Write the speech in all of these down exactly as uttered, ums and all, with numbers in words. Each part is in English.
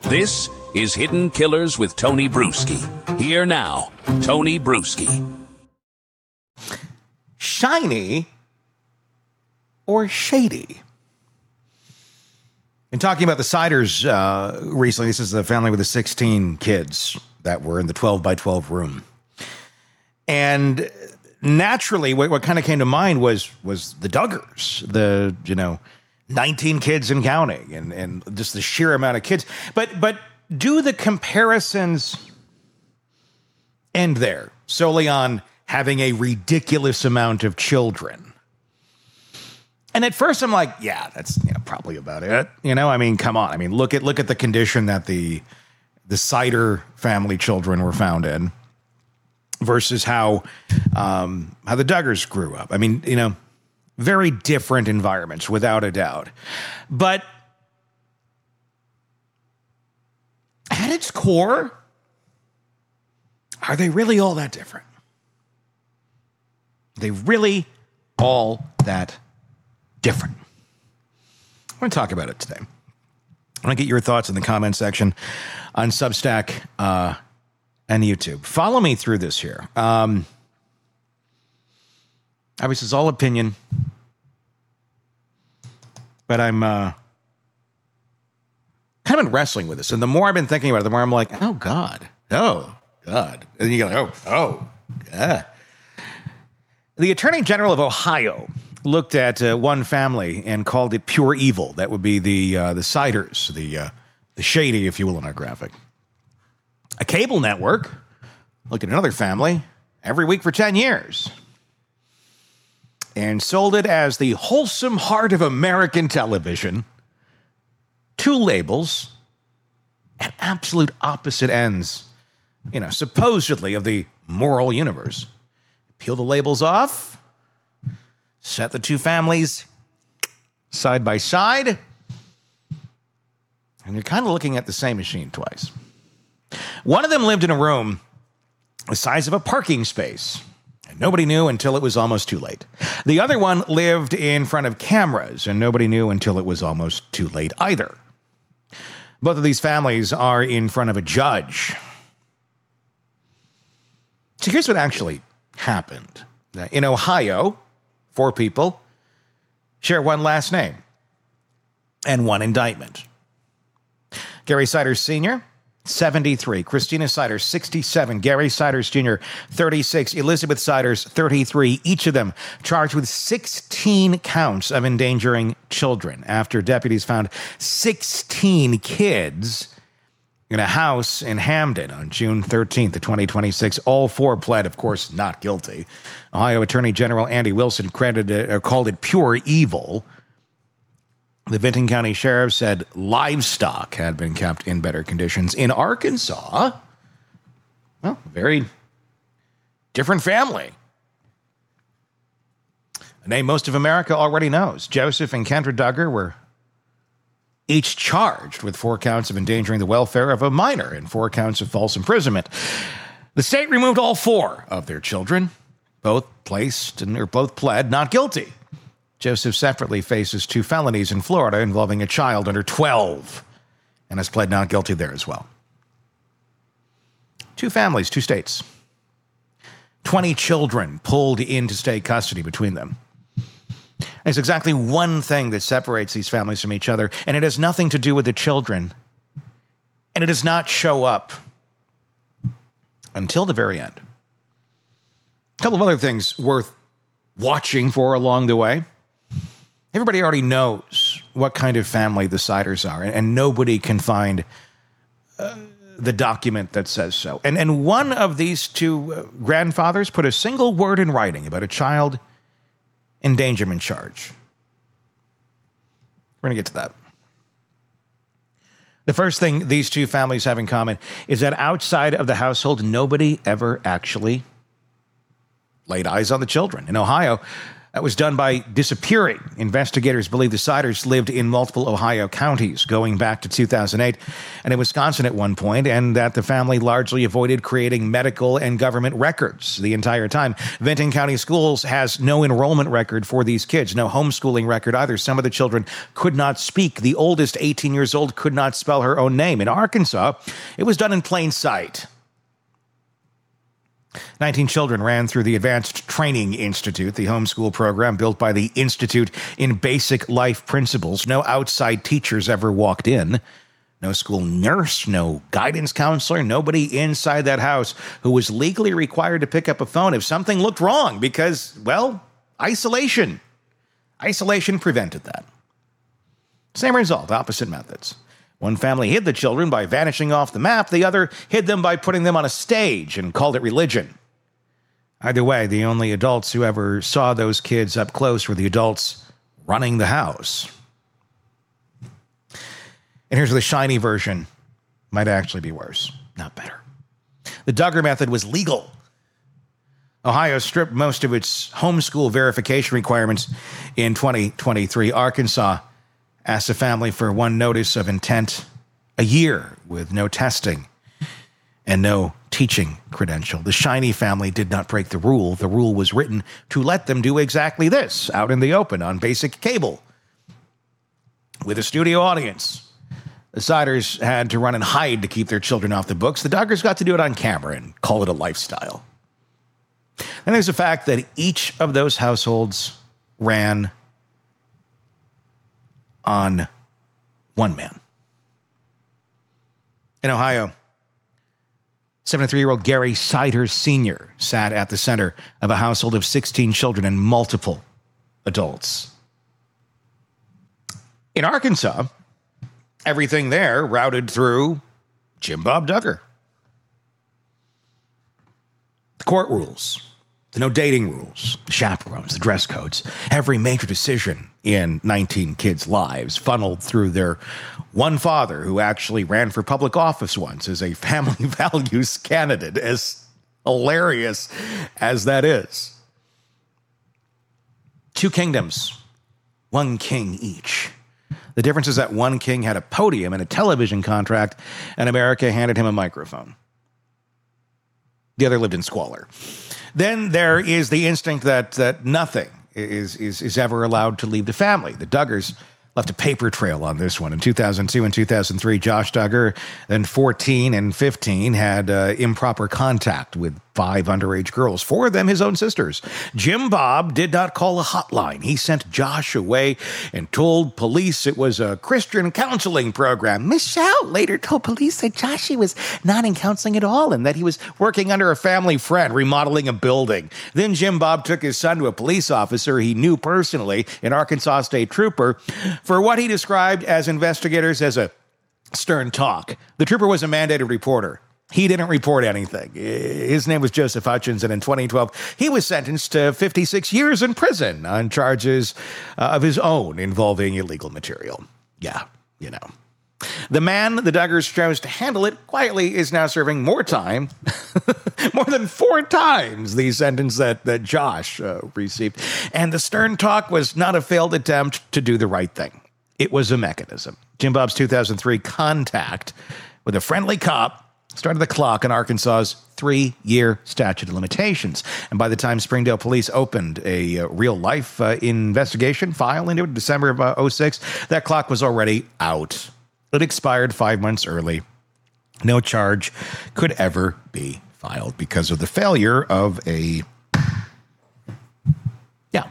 This is Hidden Killers with Tony Bruschi. Here now, Tony Bruschi. Shiny or shady? In talking about the Siders uh, recently, this is the family with the sixteen kids that were in the twelve by twelve room. And naturally, what, what kind of came to mind was was the Duggars, the, you know, nineteen kids and counting, and, and just the sheer amount of kids. But but do the comparisons end there, solely on having a ridiculous amount of children? And at first I'm like, yeah, that's you know, probably about it. You know, I mean, come on. I mean, look at look at the condition that the the Sider family children were found in versus how um, how the Duggars grew up. I mean, you know, very different environments, without a doubt. But at its core, are they really all that different? Are they really all that different? I want to talk about it today. I want to get your thoughts in the comment section on Substack uh, and YouTube. Follow me through this here. Um, obviously, it's all opinion, but I'm uh, kind of been wrestling with this. And the more I've been thinking about it, the more I'm like, oh, God. Oh, God. And then you go, oh, oh, God. The Attorney General of Ohio looked at uh, one family and called it pure evil. That would be the uh, the Siders, the uh, the shady, if you will, in our graphic. A cable network looked at another family every week for ten years and sold it as the wholesome heart of American television. Two labels at absolute opposite ends, you know, supposedly of the moral universe. Peel the labels off, set the two families side by side, and you're kind of looking at the same machine twice. One of them lived in a room the size of a parking space, and nobody knew until it was almost too late. The other one lived in front of cameras, and nobody knew until it was almost too late either. Both of these families are in front of a judge. So here's what actually happened. In Ohio, four people share one last name and one indictment. Gary Siders Senior, seventy-three. Christina Siders, sixty-seven. Gary Siders Junior, thirty-six. Elizabeth Siders, thirty-three. Each of them charged with sixteen counts of endangering children after deputies found sixteen kids in a house in Hamden on June thirteenth of twenty twenty-six. All four pled, of course, not guilty. Ohio Attorney General Andy Wilson credited, or called it pure evil. The Vinton County Sheriff said livestock had been kept in better conditions. In Arkansas, well, very different family. A name most of America already knows. Joseph and Kendra Duggar were each charged with four counts of endangering the welfare of a minor and four counts of false imprisonment. The state removed all four of their children, both placed and or both pled not guilty. Joseph separately faces two felonies in Florida involving a child under twelve and has pled not guilty there as well. Two families, two states. twenty children pulled into state custody between them. There's exactly one thing that separates these families from each other, and it has nothing to do with the children. And it does not show up until the very end. A couple of other things worth watching for along the way. Everybody already knows what kind of family the Siders are, and nobody can find uh, the document that says so. And, and one of these two uh, grandfathers put a single word in writing about a child endangerment charge. We're going to get to that. The first thing these two families have in common is that outside of the household, nobody ever actually laid eyes on the children. In Ohio, That was done by disappearing. Investigators believe the Siders lived in multiple Ohio counties going back to two thousand eight and in Wisconsin at one point, and that the family largely avoided creating medical and government records the entire time. Vinton County Schools has no enrollment record for these kids, no homeschooling record either. Some of the children could not speak. The oldest, eighteen years old, could not spell her own name. In Arkansas, it was done in plain sight. nineteen children ran through the Advanced Training Institute, the homeschool program built by the Institute in Basic Life Principles. No outside teachers ever walked in. No school nurse, no guidance counselor, nobody inside that house who was legally required to pick up a phone if something looked wrong because, well, isolation. Isolation prevented that. Same result, opposite methods. One family hid the children by vanishing off the map. The other hid them by putting them on a stage and called it religion. Either way, the only adults who ever saw those kids up close were the adults running the house. And here's where the shiny version might actually be worse, not better. The Duggar method was legal. Ohio stripped most of its homeschool verification requirements in twenty twenty-three. Arkansas asked the family for one notice of intent a year with no testing and no teaching credential. The Shiny family did not break the rule. The rule was written to let them do exactly this out in the open on basic cable with a studio audience. The Siders had to run and hide to keep their children off the books. The Duggars got to do it on camera and call it a lifestyle. And there's the fact that each of those households ran on one man. In Ohio, seventy-three-year-old Gary Siders Senior sat at the center of a household of sixteen children and multiple adults. In Arkansas, everything there routed through Jim Bob Duggar. The court rules, the no dating rules, the chaperones, the dress codes, every major decision in nineteen kids' lives funneled through their one father who actually ran for public office once as a family values candidate, as hilarious as that is. Two kingdoms, one king each. The difference is that one king had a podium and a television contract, and America handed him a microphone. The other lived in squalor. Then there is the instinct that that nothing is, is, is ever allowed to leave the family. The Duggars left a paper trail on this one. In two thousand two and two thousand three, Josh Duggar, then fourteen and fifteen, had uh, improper contact with five underage girls, four of them his own sisters. Jim Bob did not call a hotline. He sent Josh away and told police it was a Christian counseling program. Michelle later told police that Joshy was not in counseling at all and that he was working under a family friend remodeling a building. Then Jim Bob took his son to a police officer he knew personally, an Arkansas State Trooper, for what he described as investigators as a stern talk. The trooper was a mandated reporter. He didn't report anything. His name was Joseph Hutchins, and in twenty twelve, he was sentenced to fifty-six years in prison on charges uh, of his own involving illegal material. Yeah, you know. The man the Duggars chose to handle it quietly is now serving more time, more than four times the sentence that, that Josh uh, received. And the stern talk was not a failed attempt to do the right thing. It was a mechanism. Jim Bob's two thousand three contact with a friendly cop started the clock on Arkansas's three-year statute of limitations. And by the time Springdale police opened a uh, real-life uh, investigation file into it in December of uh, oh six, that clock was already out. It expired five months early. No charge could ever be filed because of the failure of a... Yeah.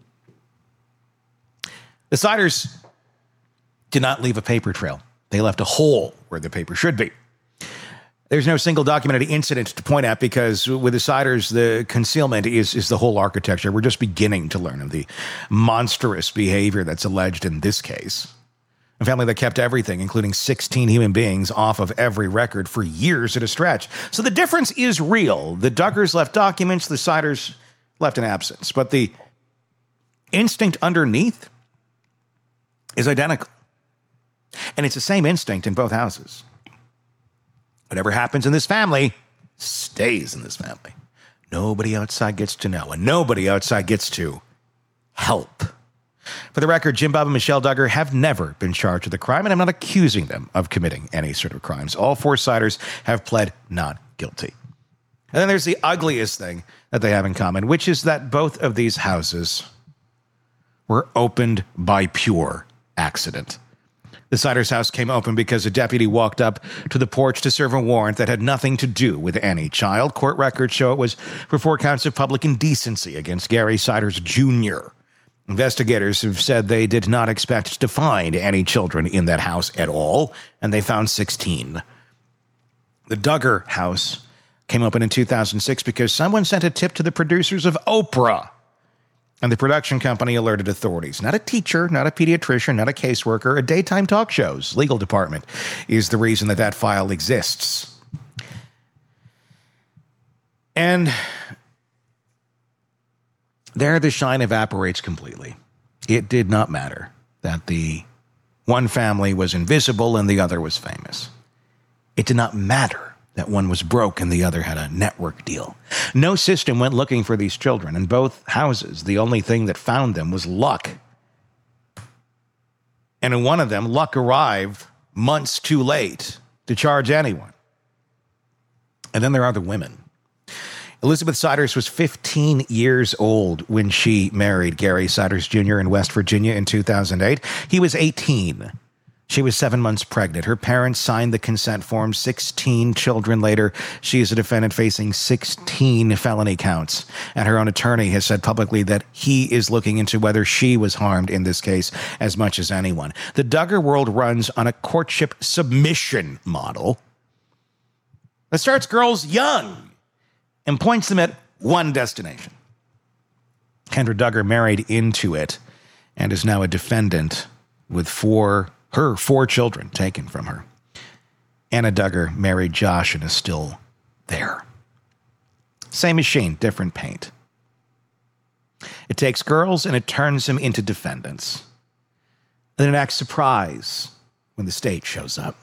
The Siders did not leave a paper trail. They left a hole where the paper should be. There's no single documented incident to point at because with the Siders, the concealment is, is the whole architecture. We're just beginning to learn of the monstrous behavior that's alleged in this case. A family that kept everything, including sixteen human beings, off of every record for years at a stretch. So the difference is real. The Duggars left documents, the Siders left an absence. But the instinct underneath is identical. And it's the same instinct in both houses. Whatever happens in this family stays in this family. Nobody outside gets to know, and nobody outside gets to help. For the record, Jim Bob and Michelle Duggar have never been charged with a crime, and I'm not accusing them of committing any sort of crimes. All four siders have pled not guilty. And then there's the ugliest thing that they have in common, which is that both of these houses were opened by pure accident. The Siders' house came open because a deputy walked up to the porch to serve a warrant that had nothing to do with any child. Court records show it was for four counts of public indecency against Gary Siders Junior Investigators have said they did not expect to find any children in that house at all, and they found sixteen. The Duggar house came open in two thousand six because someone sent a tip to the producers of Oprah, and the production company alerted authorities. Not a teacher, not a pediatrician, not a caseworker. A daytime talk show's legal department is the reason that that file exists. And there the shine evaporates completely. It did not matter that the one family was invisible and the other was famous. It did not matter that one was broke and the other had a network deal. No system went looking for these children. In both houses, the only thing that found them was luck. And in one of them, luck arrived months too late to charge anyone. And then there are the women. Elizabeth Siders was fifteen years old when she married Gary Siders Junior in West Virginia in two thousand eight. He was eighteen. She was seven months pregnant. Her parents signed the consent form. sixteen children later, she is a defendant facing sixteen felony counts. And her own attorney has said publicly that he is looking into whether she was harmed in this case as much as anyone. The Duggar world runs on a courtship submission model that starts girls young and points them at one destination. Kendra Duggar married into it and is now a defendant with four, her four children taken from her. Anna Duggar married Josh and is still there. Same machine, different paint. It takes girls and it turns them into defendants. Then it acts surprised when the state shows up.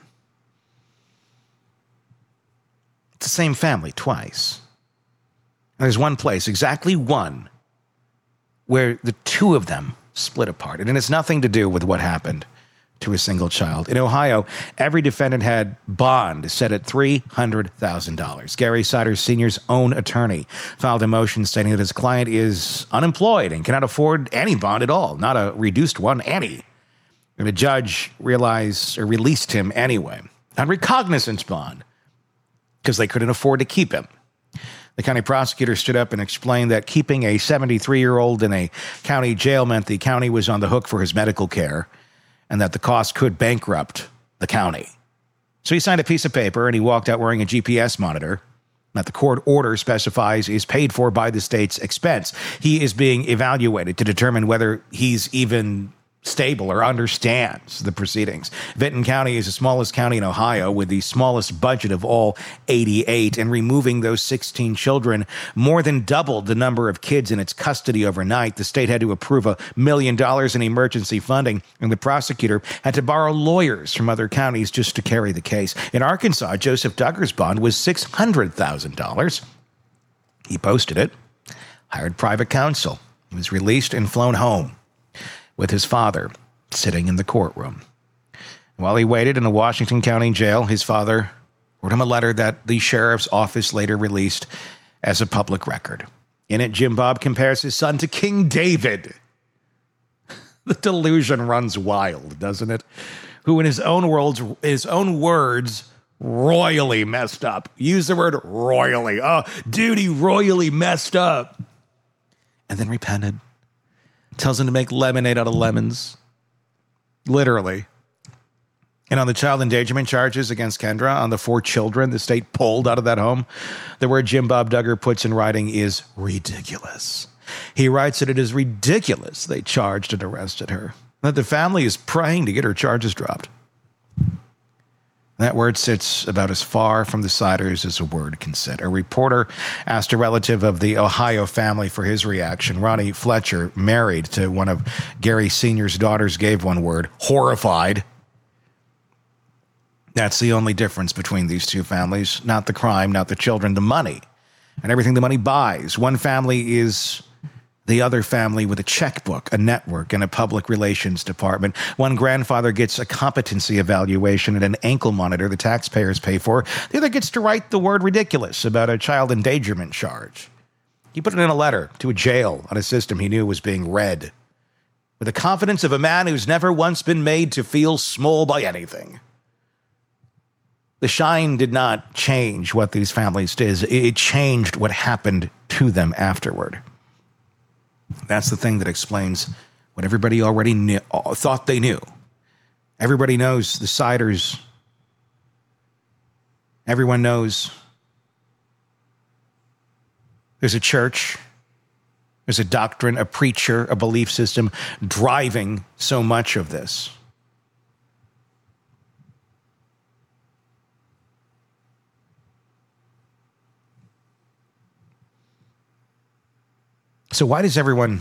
It's the same family twice. There's one place, exactly one, where the two of them split apart. And it has nothing to do with what happened to a single child. In Ohio, every defendant had bond set at three hundred thousand dollars. Gary Siders Senior's own attorney filed a motion stating that his client is unemployed and cannot afford any bond at all, not a reduced one, any. And the judge realized or released him anyway on recognizance bond because they couldn't afford to keep him. The county prosecutor stood up and explained that keeping a seventy-three-year-old in a county jail meant the county was on the hook for his medical care and that the cost could bankrupt the county. So he signed a piece of paper and he walked out wearing a G P S monitor that the court order specifies is paid for by the state's expense. He is being evaluated to determine whether he's even stable or understands the proceedings. Vinton County is the smallest county in Ohio with the smallest budget of all eighty-eight, and removing those sixteen children more than doubled the number of kids in its custody overnight. The state had to approve a million dollars in emergency funding, and the prosecutor had to borrow lawyers from other counties just to carry the case. In Arkansas, Joseph Duggar's bond was six hundred thousand dollars. He posted it, hired private counsel. He was released and flown home with his father sitting in the courtroom. While he waited in a Washington County jail, his father wrote him a letter that the sheriff's office later released as a public record. In it, Jim Bob compares his son to King David. The delusion runs wild, doesn't it? Who in his own words, his own words, royally messed up. Use the word royally. Oh, dude, he royally messed up. And then repented. Tells him to make lemonade out of lemons. Literally. And on the child endangerment charges against Kendra, on the four children the state pulled out of that home, the word Jim Bob Duggar puts in writing is ridiculous. He writes that it is ridiculous they charged and arrested her, that the family is praying to get her charges dropped. That word sits about as far from the Siders as a word can sit. A reporter asked a relative of the Ohio family for his reaction. Ronnie Fletcher, married to one of Gary Senior's daughters, gave one word: horrified. That's the only difference between these two families. Not the crime, not the children, the money, and everything the money buys. One family is The other family with a checkbook, a network, and a public relations department. One grandfather gets a competency evaluation and an ankle monitor the taxpayers pay for. The other gets to write the word ridiculous about a child endangerment charge. He put it in a letter to a jail on a system he knew was being read, with the confidence of a man who's never once been made to feel small by anything. The Shine did not change what these families did. It changed what happened to them afterward. That's the thing that explains what everybody already knew, thought they knew. Everybody knows the Siders. Everyone knows there's a church, there's a doctrine, a preacher, a belief system driving so much of this. So why does everyone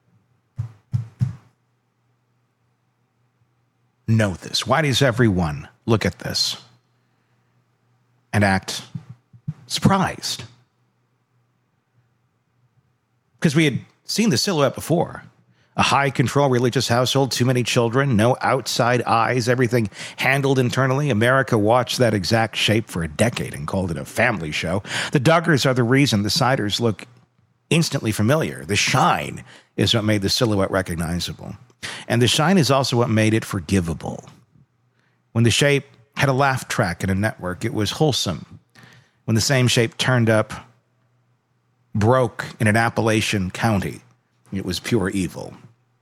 know this? Why does everyone look at this and act surprised? Because we had seen the silhouette before. A high-control religious household, too many children, no outside eyes, everything handled internally. America watched that exact shape for a decade and called it a family show. The Duggars are the reason the Siders look instantly familiar. The Shine is what made the silhouette recognizable. And the Shine is also what made it forgivable. When the shape had a laugh track and a network, it was wholesome. When the same shape turned up, broke in an Appalachian county, it was pure evil.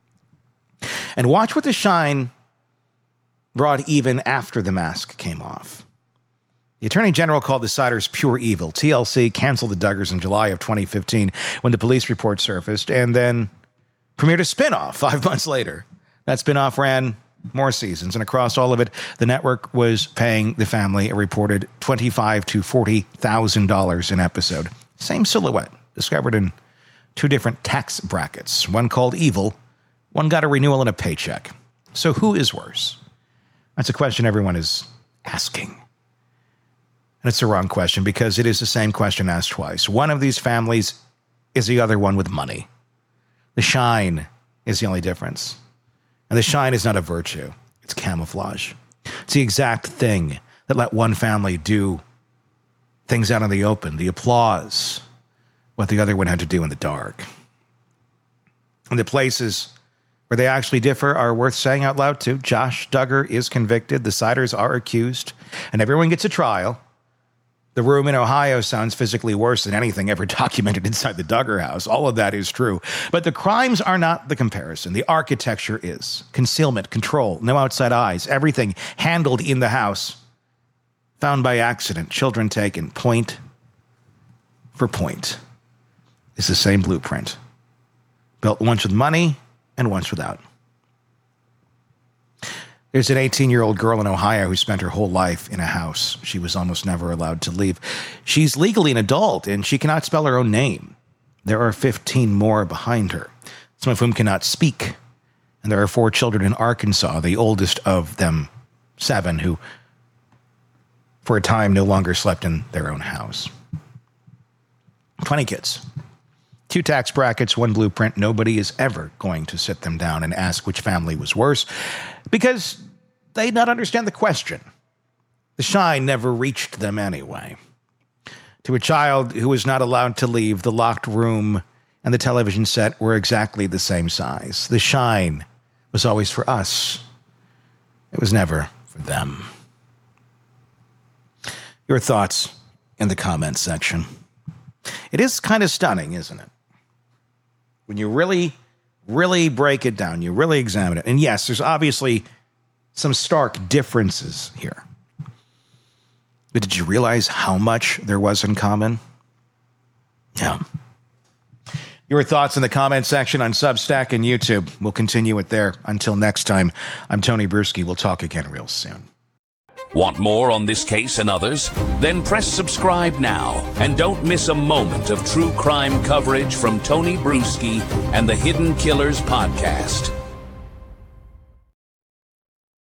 And watch what the Shine brought even after the mask came off. The Attorney General called the Siders pure evil. T L C canceled the Duggars in July of twenty fifteen when the police report surfaced, and then premiered a spinoff five months later. That spinoff ran more seasons, and across all of it, the network was paying the family a reported twenty-five thousand to forty thousand dollars an episode. Same silhouette, discovered in two different tax brackets. One called evil, one got a renewal and a paycheck. So who is worse? That's a question everyone is asking. And it's the wrong question because it is the same question asked twice. One of these families is the other one with money. The Shine is the only difference. And the Shine is not a virtue. It's camouflage. It's the exact thing that let one family do things out in the open, the applause, what the other one had to do in the dark. And the places where they actually differ are worth saying out loud too. Josh Duggar is convicted. The Siders are accused. And everyone gets a trial. The room in Ohio sounds physically worse than anything ever documented inside the Duggar house. All of that is true. But the crimes are not the comparison. The architecture is. Concealment, control, no outside eyes, everything handled in the house. Found by accident, children taken, point for point. It's the same blueprint. Built once with money and once without. There's an eighteen-year-old girl in Ohio who spent her whole life in a house she was almost never allowed to leave. She's legally an adult, and she cannot spell her own name. There are fifteen more behind her, some of whom cannot speak. And there are four children in Arkansas, the oldest of them, seven, who, for a time, no longer slept in their own house. twenty kids. Two tax brackets, one blueprint. Nobody is ever going to sit them down and ask which family was worse because they not understand the question. The Shine never reached them anyway. To a child who was not allowed to leave, the locked room and the television set were exactly the same size. The Shine was always for us. It was never for them. Your thoughts in the comments section. It is kind of stunning, isn't it? When you really, really break it down, you really examine it. And yes, there's obviously some stark differences here. But did you realize how much there was in common? Yeah. Your thoughts in the comment section on Substack and YouTube. We'll continue it there. Until next time, I'm Tony Bruschi. We'll talk again real soon. Want more on this case and others? Then press subscribe now and don't miss a moment of true crime coverage from Tony Bruschi and the Hidden Killers podcast.